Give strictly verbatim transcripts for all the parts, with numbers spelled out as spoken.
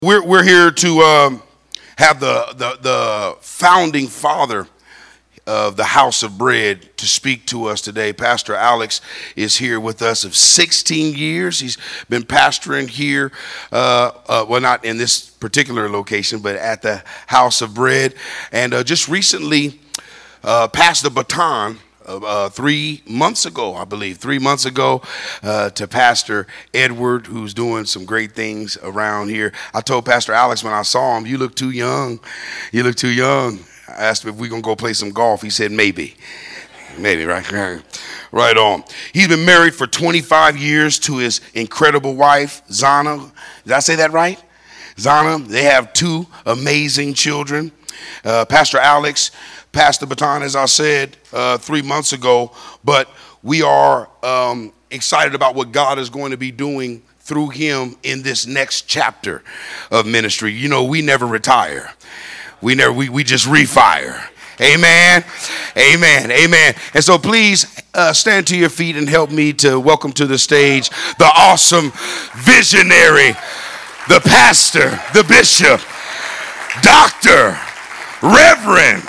We're we're here to um, have the, the the founding father of the House of Bread to speak to us today. Pastor Alex is here with us of sixteen years. He's been pastoring here, uh, uh, well, not in this particular location, but at the House of Bread, and uh, just recently uh, passed the baton. Uh, three months ago, I believe, three months ago, uh, to Pastor Edward, who's doing some great things around here. I told Pastor Alex when I saw him, "You look too young. You look too young." I asked him if we're going to go play some golf. He said, maybe. Maybe, right? Right on. He's been married for twenty-five years to his incredible wife, Zana. Did I say that right? Zana. They have two amazing children. Uh, Pastor Alex passed the baton, as I said, uh, three months ago, but we are um, excited about what God is going to be doing through him in this next chapter of ministry. You know, we never retire. We never, we, we just refire. Amen. Amen. Amen. And so please uh, stand to your feet and help me to welcome to the stage the awesome visionary, the pastor, the bishop, Doctor Reverend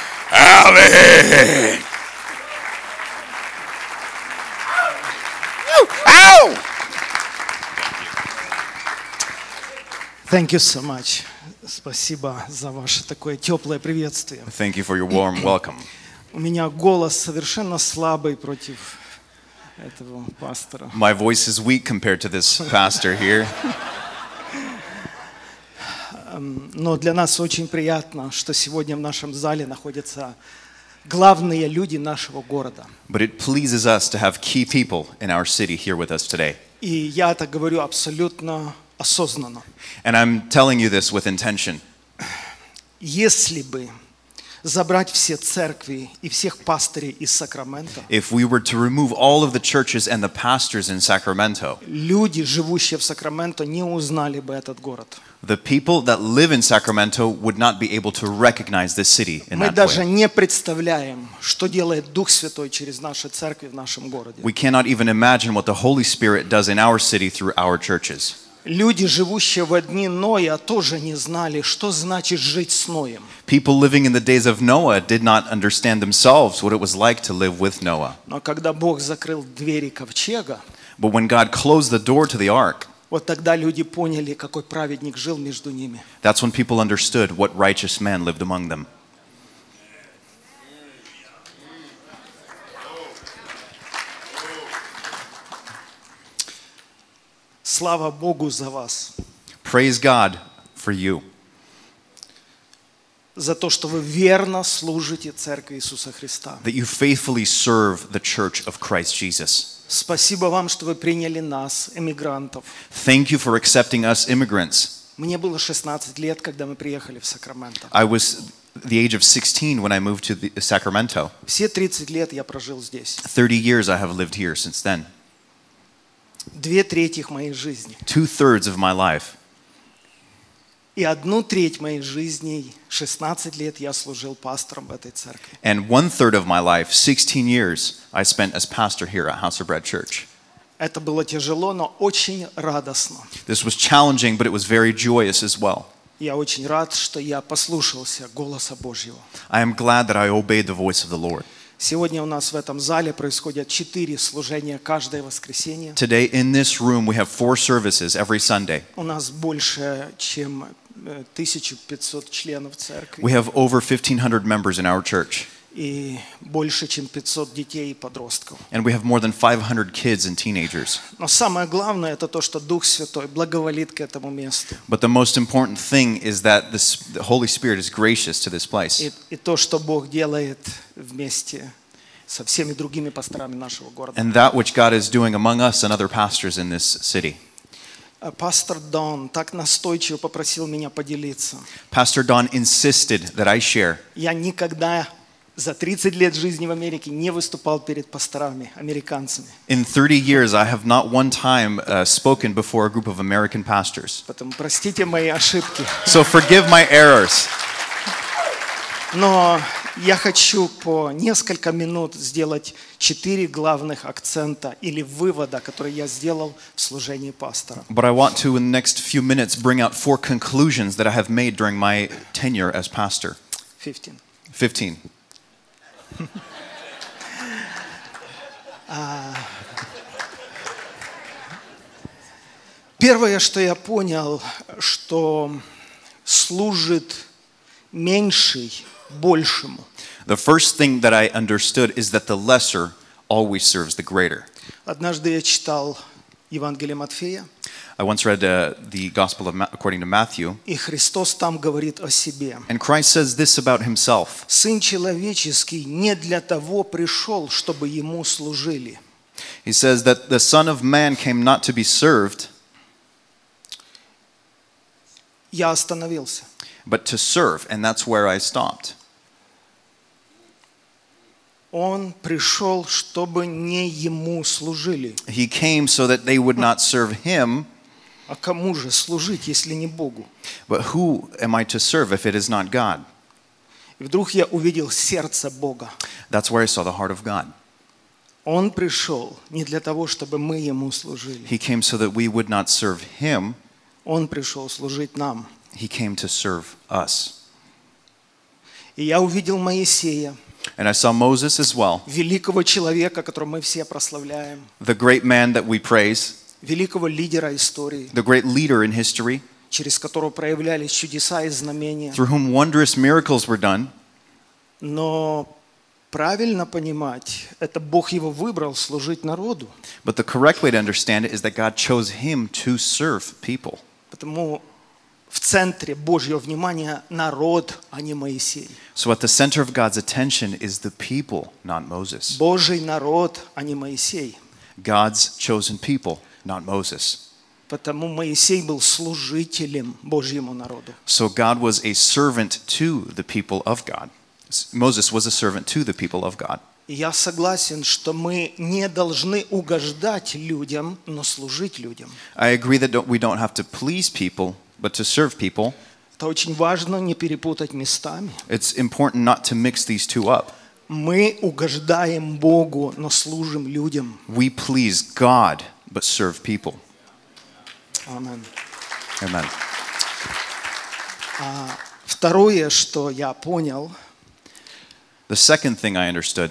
Alex. Ow! Thank you so much. Спасибо за ваше такое теплое приветствие. Thank you for your warm welcome. У меня голос совершенно слабый против этого пастора. My voice is weak compared to this pastor here. Но для нас очень приятно, что сегодня в нашем зале находятся главные люди нашего города. But it pleases us to have key people in our city here with us today. И я это говорю абсолютно осознанно. And I'm telling you this with intention. Если бы забрать все церкви и всех пастырей из Сакрамента, If we were to remove all of the churches and the pastors in Sacramento, люди, живущие в Сакраменто, не узнали бы этот город. the people that live in Sacramento would not be able to recognize this city in Мы that даже way. не представляем, что делает Дух Святой через наши церкви в нашем городе. We cannot even imagine what the Holy Spirit does in our city through our churches. Люди, живущие в дни Ноя, тоже не знали, что значит жить с Ноем. People living in the days of Noah did not understand themselves what it was like to live with Noah. Но когда Бог закрыл двери ковчега, But when God closed the door to the ark, вот тогда люди поняли, какой праведник жил между ними. that's when people understood what righteous man lived among them. Слава Богу за вас, Praise God for you, за то, что вы верно служите Церкви Иисуса Христа. that you faithfully serve the church of Christ Jesus. Спасибо вам, что вы приняли нас, эмигрантов. Thank you for accepting us immigrants. Мне было шестнадцать лет, когда мы приехали в Сакраменто. I was the age of sixteen when I moved to the Sacramento. Все тридцать лет я прожил здесь. thirty years I have lived here since then. Две трети моей жизни. Two-thirds of my life. И одну треть моей жизни, шестнадцать лет, я служил пастором в этой церкви. And one-third of my life, sixteen years, I spent as pastor here at House of Bread Church. Это было тяжело, но очень радостно. This was challenging, but it was very joyous as well. Я очень рад, что я послушался голоса Божьего. I am glad that I obeyed the voice of the Lord. Сегодня у нас в этом зале происходят четыре служения каждое воскресенье. Today in this room we have four services every Sunday. У нас больше, чем тысяча пятьсот членов церкви. We have over fifteen hundred members in our church. И больше, чем пятьсот детей и подростков. And we have more than five hundred kids and teenagers. Но самое главное это то, что Дух Святой благоволит к этому месту. But the most important thing is that this, the Holy Spirit is gracious to this place. И, и то, что Бог делает вместе со всеми другими пасторами нашего города. And that which God is doing among us and other pastors in this city. Пастор Дон так настойчиво попросил меня поделиться. Pastor Don insisted that I share. Я никогда за тридцать лет жизни в Америке не выступал перед пасторами, американцами. In thirty years, I have not one time uh, spoken before a group of American pastors. Поэтому простите мои ошибки. So forgive my errors. Но Я хочу по несколько минут сделать четыре главных акцента или вывода, которые я сделал в служении пастора. But I want to, in the next few minutes, bring out four conclusions that I have made during my tenure as pastor. Fifteen. Fifteen. Первое, что я понял, что служит меньший большему. The first thing that I understood is that the lesser always serves the greater. Однажды я читал Евангелие Матфея, I once read uh, the Gospel of Ma- according to Matthew, и Христос там говорит о себе. and Christ says this about himself. Сын человеческий не для того пришел, чтобы ему служили. He says that the Son of Man came not to be served, Я остановился. but to serve, and that's where I stopped. Он пришел, чтобы не ему служили. He came so that they would not serve him, А кому же служить, если не Богу? but who am I to serve if it is not God? И вдруг я увидел сердце Бога. That's where I saw the heart of God. Он пришел не для того, чтобы мы ему служили. He came so that we would not serve him, Он пришел служить нам. he came to serve us. И я увидел Моисея, And I saw Moses as well, великого человека, которого мы все прославляем, the great man that we praise, великого лидера истории, the great leader in history, через которого проявлялись чудеса и знамения. through whom wondrous miracles were done. Но правильно понимать, это Бог его выбрал служить народу. But the correct way to understand it is that God chose him to serve people. Потому в центре Божьего внимания народ, а не Моисей. So at the center of God's attention is the people, not Moses. Божий народ, а не Моисей. God's chosen people, not Moses. Потому Моисей был служителем Божьему народу. So God was a servant to the people of God. Moses was a servant to the people of God. И я согласен, что мы не должны угождать людям, но служить людям. I agree that don't- we don't have to please people, but to serve people. Это очень важно не перепутать местами. It's important not to mix these two up. Мы угождаем Богу, но служим людям. We please God, but serve people. Аминь. Amen. Второе, что я понял, The second thing I understood,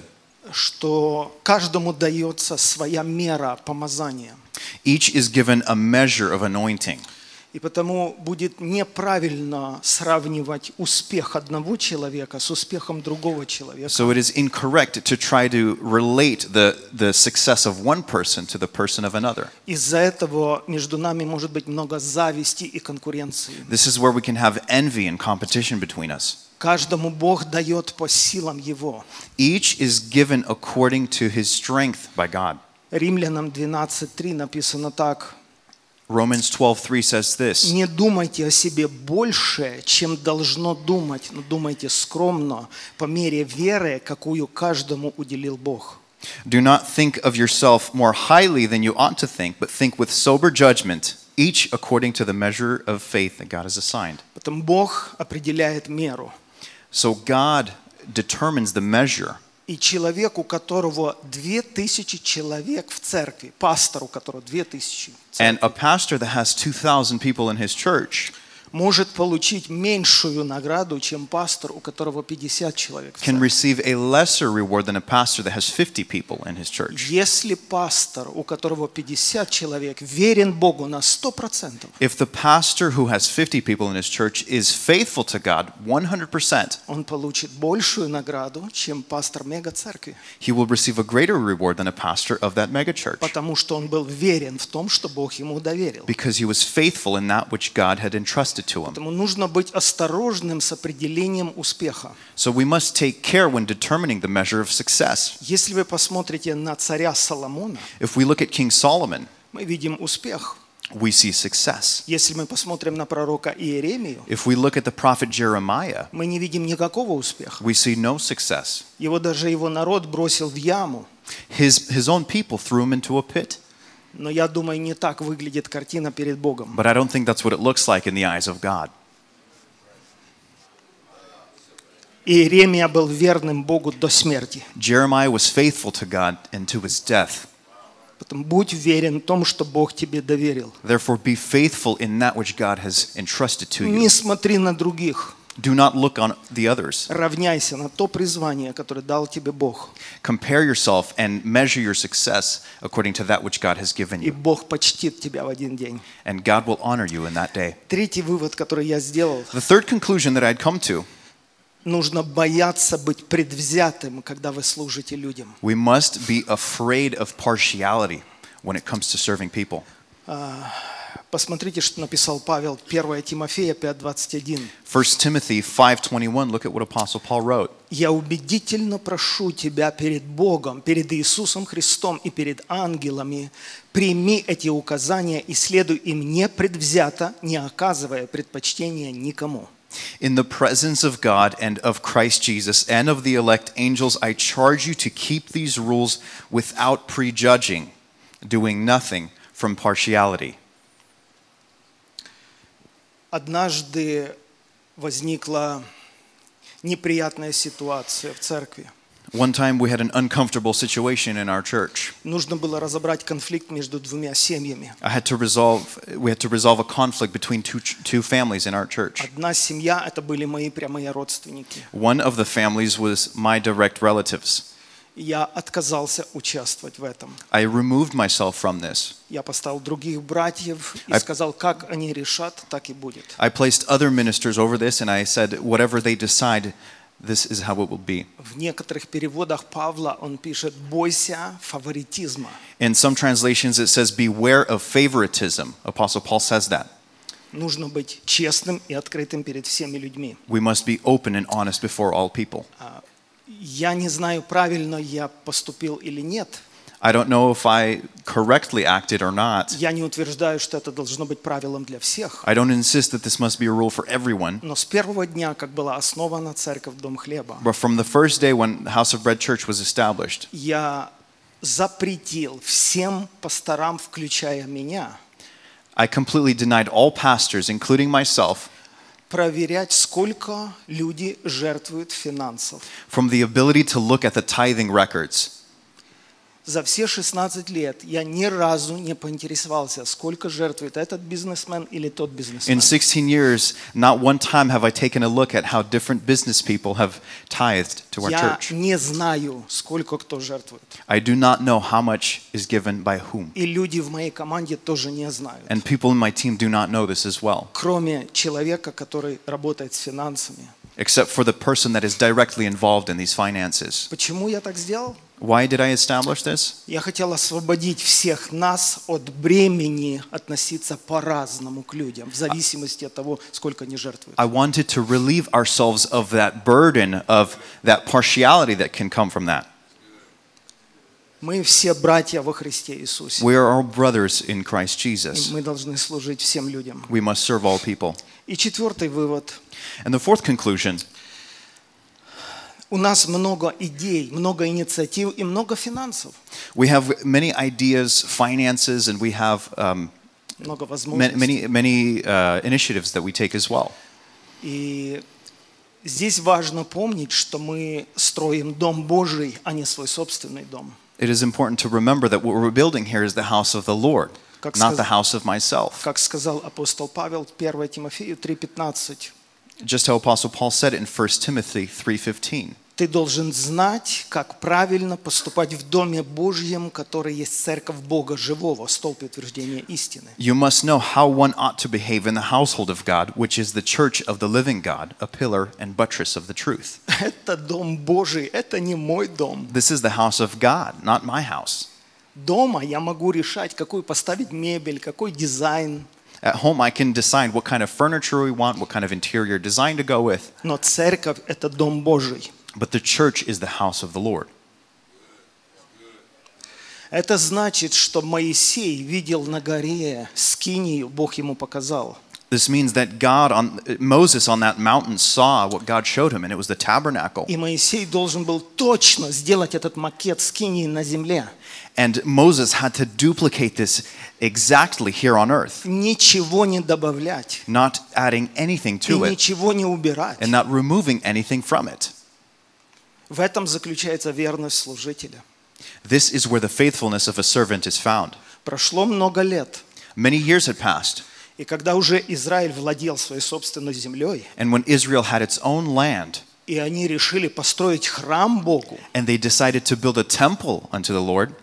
что каждому дается своя мера помазания. each is given a measure of anointing. И потому будет неправильно сравнивать успех одного человека с успехом другого человека. So it is incorrect to try to relate the, the success of one person to the person of another. Из-за этого между нами может быть много зависти и конкуренции. This is where we can have envy and competition between us. Каждому Бог дает по силам Его. Each is given according to his strength by God. Римлянам двенадцать три написано так. Romans twelve three says this, Не думайте о себе больше, чем должно думать, но думайте скромно, по мере веры, какую каждому уделил Бог. Do not think of yourself more highly than you ought to think, but think with sober judgment, each according to the measure of faith that God has assigned. Потом Бог определяет меру. So God determines the measure. И человек, у которого две тысячи человек в церкви, пастор, у которого две тысячи, And a pastor that has two thousand people in his church может получить меньшую награду, чем пастор, у которого пятьдесят человек в can церкви. receive a lesser reward than a pastor that has fifty people in his church. Если пастор, у которого пятьдесят человек, верен Богу на сто процентов, If the pastor who has fifty people in his church is faithful to God one hundred percent, он получит большую награду, чем пастор мега-церкви, he will receive a greater reward than a pastor of that megachurch потому что он был верен в том, что Бог ему доверил. because he was faithful in that which God had entrusted to him. Поэтому нужно быть осторожным с определением успеха. So we must take care when determining the measure of success. Если вы посмотрите на царя Соломона, If we look at King Solomon, мы видим успех. we see success. Если мы посмотрим на пророка Иеремию, If we look at the prophet Jeremiah, мы не видим никакого успеха. we see no success. Его даже его народ бросил в яму. His, his own people threw him into a pit. Но я думаю, не так выглядит картина перед Богом. But I don't think that's what it looks like in the eyes of God. Иеремия был верным Богу до смерти. Jeremiah was faithful to God and to his death. Поэтому будь уверен в том, что Бог тебе доверил. Therefore, be faithful in that which God has entrusted to you. Не смотри на других. Do not look on the others. Равняйся на то призвание, которое дал тебе Бог. Compare yourself and measure your success according to that which God has given И you. Бог почтит тебя в один день. And God will honor you in that day. Третий вывод, который я сделал. The third conclusion that I'd come to, Нужно бояться быть предвзятым, когда вы служите людям. we must be afraid of partiality when it comes to serving people. Посмотрите, что написал Павел, первое Тимофея пять двадцать один. First Timothy five twenty-one, look at what Apostle Paul wrote. «Я убедительно прошу тебя перед Богом, перед Иисусом Христом и перед ангелами, прими эти указания и следуй им непредвзято, не оказывая предпочтения никому». In the presence of God and of Christ Jesus and of the elect angels, I charge you to keep these rules without prejudging, doing nothing from partiality. Однажды возникла неприятная ситуация в церкви. One time we had an uncomfortable situation in our church. Нужно было разобрать конфликт между двумя семьями. I had to resolve, we had to resolve a conflict between two, two families in our church. Одна семья – это были мои прямые родственники. One of the families was my direct relatives. Я отказался участвовать в этом. I removed myself from this. Я поставил других братьев и I- сказал, как они решат, так и будет. I placed other ministers over this and I said, whatever they decide, this is how it will be. В некоторых переводах Павла он пишет «бойся фаворитизма». In some translations it says, beware of favoritism. Apostle Paul says that. Нужно быть честным и открытым перед всеми людьми. We must be open and honest before all people. Я не знаю, правильно я поступил или нет. I don't know if I correctly acted or not. Я не утверждаю, что это должно быть правилом для всех. I don't insist that this must be a rule for everyone. Но с первого дня, как была основана церковь Дом Хлеба, But from the first day when House of Bread Church was established, я запретил всем пасторам, включая меня, I completely denied all pastors, including myself, проверять, сколько люди жертвуют финансов. from the ability to look at the tithing records. За все шестнадцать лет я ни разу не поинтересовался, сколько жертвует этот бизнесмен или тот бизнесмен. In sixteen years, not one time have I taken a look at how different business people have tithed to our Я church. не знаю, сколько кто жертвует. I do not know how much is given by whom. И люди в моей команде тоже не знают. And people in my team do not know this as well, Кроме человека, который работает с финансами. except for the person that is directly involved in these finances. Почему я так сделал? Why did I establish this? Я хотел освободить всех нас от бремени относиться по-разному к людям, в зависимости от того, сколько они жертвуют. I wanted to relieve ourselves of that burden, of that partiality that can come from that. Мы все братья во Христе Иисусе. We are all brothers in Christ И Jesus. мы должны служить всем людям. We must serve all people. И четвертый вывод. And the fourth conclusion, У нас много идей, много инициатив и много финансов, we have many ideas, finances, and we have um, много ma- возможностей. many, many uh, initiatives that we take as well. И здесь важно помнить, что мы строим дом Божий, а не свой собственный дом. It is important to remember that what we're building here is the house of the Lord, Как not сказ- the house of myself. Как сказал апостол Павел, первое Тимофею три пятнадцать. Just how Apostle Paul said it in First Timothy three fifteen. Ты должен знать, как правильно поступать в Доме Божьем, который есть церковь Бога живого, столб утверждения истины. You must know how one ought to behave in the household of God, which is the church of the living God, a pillar and buttress of the truth. Это Дом Божий, это не мой дом. This is the house of God, not my house. Дома я могу решать, какую поставить мебель, какой дизайн. At home, I can decide what kind of furniture we want, what kind of interior design to go with. Но церковь – это Дом Божий. But the church is the house of the Lord. Это значит, что Моисей видел на горе скинию, Бог ему показал. This means that God on Moses on that mountain saw what God showed him, and it was the tabernacle. И Моисей должен был точно сделать этот макет скинии на земле. And Moses had to duplicate this exactly here on earth, Ничего не добавлять. not adding anything И to it ничего не убирать. and not removing anything from it. В этом заключается верность служителя. This is where the faithfulness of a servant is found. Прошло много лет, Many years had passed, и когда уже Израиль владел своей собственной землей, and when Israel had its own land, и они решили построить храм Богу, and they decided to build a temple unto the Lord,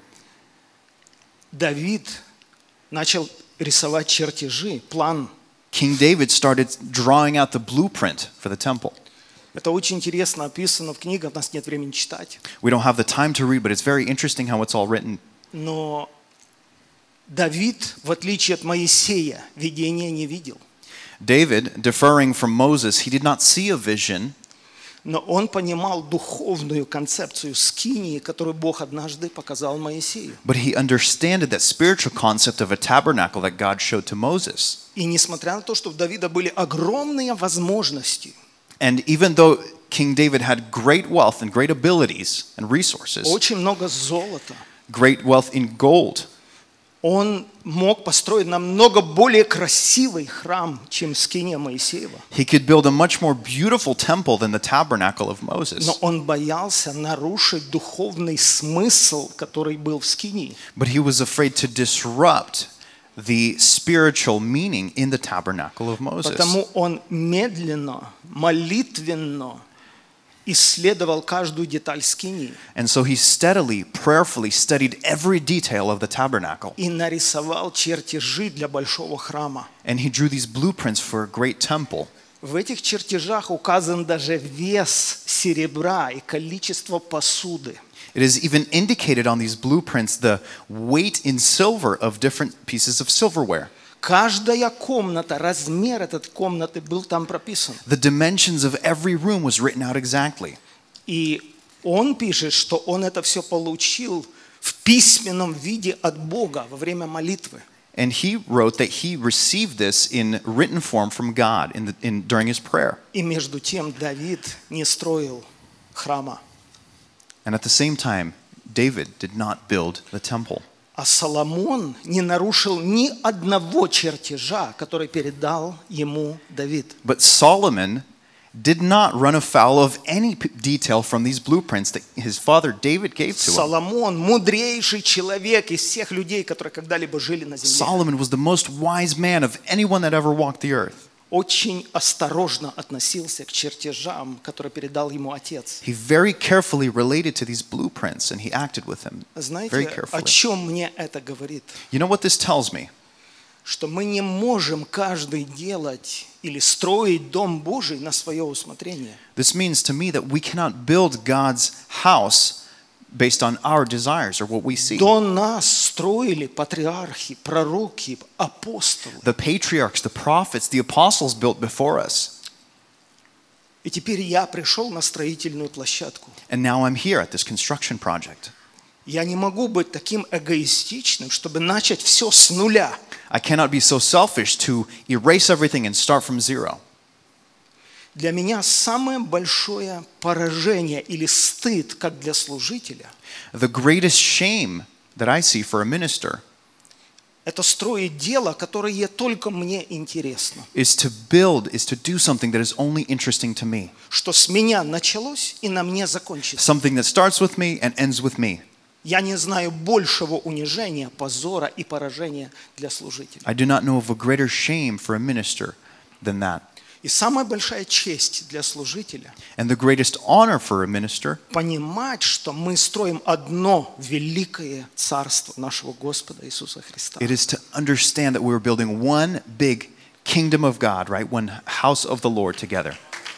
Давид начал рисовать чертежи, план. King David started drawing out the blueprint for the temple. Это очень интересно описано в книгах, у нас нет времени читать. We don't have the time to read, but it's very interesting how it's all written. Но Давид, в отличие от Моисея, видения не видел. David, differing from Moses, he did not see a vision, Но он понимал духовную концепцию скинии, которую Бог однажды показал Моисею. but he understood that spiritual concept of a tabernacle that God showed to Moses. И несмотря на то, что у Давида были огромные возможности, And even though King David had great wealth and great abilities and resources, очень много золота, great wealth in gold, он мог построить намного более красивый храм, чем скиния Моисеева. he could build a much more beautiful temple than the tabernacle of Но Moses. он боялся нарушить духовный смысл, который был в скинии. But he was afraid to disrupt the spiritual meaning in the tabernacle of Moses. Потому он медленно, молитвенно исследовал каждую деталь скинии And so he steadily, prayerfully studied every detail of the tabernacle. и нарисовал чертежи для большого храма. And he drew these blueprints for a great temple. В этих чертежах указан даже вес серебра и количество посуды. It is even indicated on these blueprints the weight in silver of different pieces of silverware. Каждая комната, размер этой комнаты был там прописан. The dimensions of every room was written out exactly. И он пишет, что он это все получил в письменном виде от Бога во время молитвы. And he wrote that he received this in written form from God in the, in, during his prayer. И между тем Давид не строил храма. And at the same time, David did not build the temple. А Соломон не нарушил ни одного чертежа, который передал ему Давид. But Solomon did not run afoul of any p- detail from these blueprints that his father David gave to him. Соломон мудрейший человек из всех людей, которые когда-либо жили на земле. Solomon was the most wise man of anyone that ever walked the earth. Очень осторожно относился к чертежам, которые передал ему отец. He very carefully related to these blueprints and he acted with them very Знаете, о carefully. чем мне это говорит? You know what this tells me? Что мы не можем каждый делать или строить Дом Божий на свое усмотрение. This means to me that we cannot build God's house based on our desires or what we see. До нас строили патриархи, пророки, апостолы. The patriarchs, the prophets, the apostles built before us. И теперь я пришел на строительную площадку. And now I'm here at this construction project. Я не могу быть таким эгоистичным, чтобы начать все с нуля. I cannot be so selfish to erase everything and start from zero. Для меня самое большое поражение или стыд, как для служителя, The greatest shame that I see for a minister это строить дело, которое только мне интересно. is to build, is to do something that is only interesting to me. Что с меня началось и на мне закончится. Something that starts with me and ends with me. Я не знаю большего унижения, позора и поражения для служителя. I do not know of a greater shame for a minister than that. И самая большая честь для служителя And the greatest honor for a minister понимать, что мы строим одно великое царство нашего Господа Иисуса Христа. it is to understand that we're building one big kingdom of God, right? One house of the Lord together.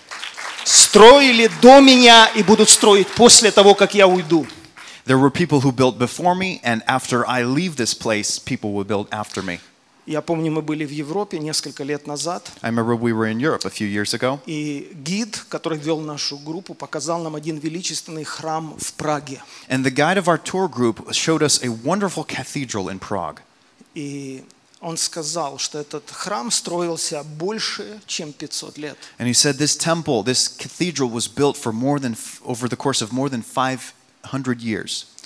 Строили до меня и будут строить после того, как я уйду. There were people who built before me, and after I leave this place, people will build after me. Я помню, мы были в Европе несколько лет назад, I remember we were in Europe a few years ago, и гид, который вел нашу группу, показал нам один величественный храм в Праге. and the guide of our tour group showed us a wonderful cathedral in Prague. И он сказал, что этот храм строился больше, чем пятьсот лет. And he said this temple, this cathedral was built for more than, over the course of more than five hundred years.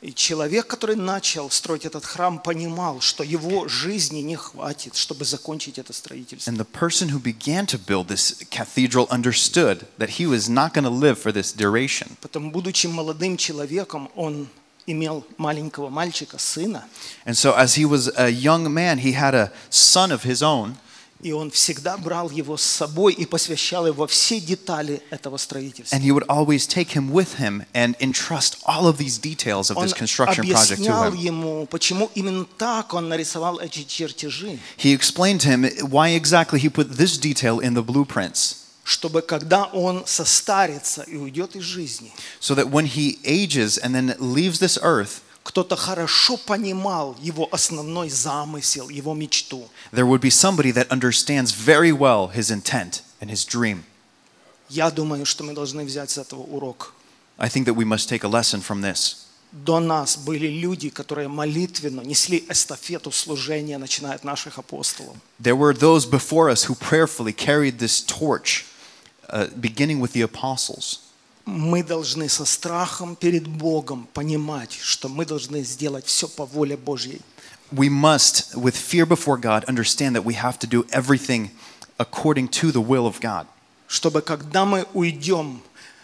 И человек, который начал строить этот храм, понимал, что его жизни не хватит, чтобы закончить это строительство. And the person who began to build this cathedral understood that he was not going to live for this duration. Потом, будучи молодым человеком, он имел маленького мальчика, сына, And so as he was a young man, he had a son of his own, и он всегда брал его с собой и посвящал его во все детали этого строительства. and he would always take him with him and entrust all of these details of Он this construction project to объяснял him. ему, почему именно так он нарисовал эти чертежи, He explained to him why exactly he put this detail in the blueprints, чтобы когда он состарится и уйдет из жизни, so that when he ages and then leaves this earth, кто-то хорошо понимал его основной замысел, его мечту. there would be somebody that understands very well his intent and his dream. Я думаю, что мы должны взять с этого урок. I think that we must take a lesson from this. До нас были люди, которые молитвенно несли эстафету служения, начиная от наших апостолов. There were those before us who prayerfully carried this torch, uh, beginning with the apostles. Мы должны со страхом перед Богом понимать, что мы должны сделать все по воле Божьей. We must, with fear before God, understand that we have to do everything according to the will of God. Чтобы когда мы уйдем,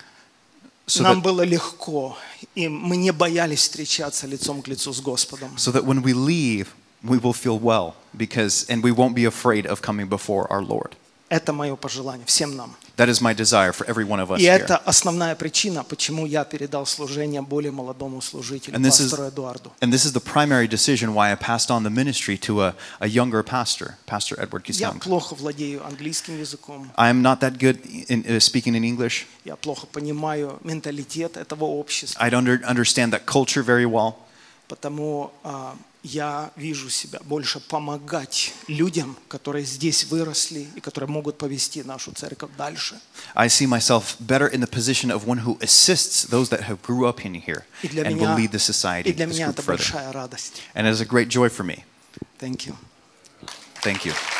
So нам that, было легко, и мы не боялись встречаться лицом к лицу с Господом. so that when we leave, we will feel well, because, and we won't be afraid of coming before our Lord. Это мое пожелание всем нам. That is my desire for every one of us И here. это основная причина, почему я передал служение более молодому служителю, And this is- пастору Эдуарду. And this is the primary decision why I passed on the ministry to a, a younger pastor, Pastor Edward Я Kisang. плохо владею английским языком, I am not that good in uh, speaking in English. я плохо понимаю менталитет этого общества, I don't under, understand that culture very well. потому а, я вижу себя больше помогать людям, которые здесь выросли и которые могут повести нашу церковь дальше. I see myself better in the position of one who assists those that have grew up in here И для and меня, will lead the society, и для this меня group это further. большая радость. And it is a great joy for me. Thank you. Thank you.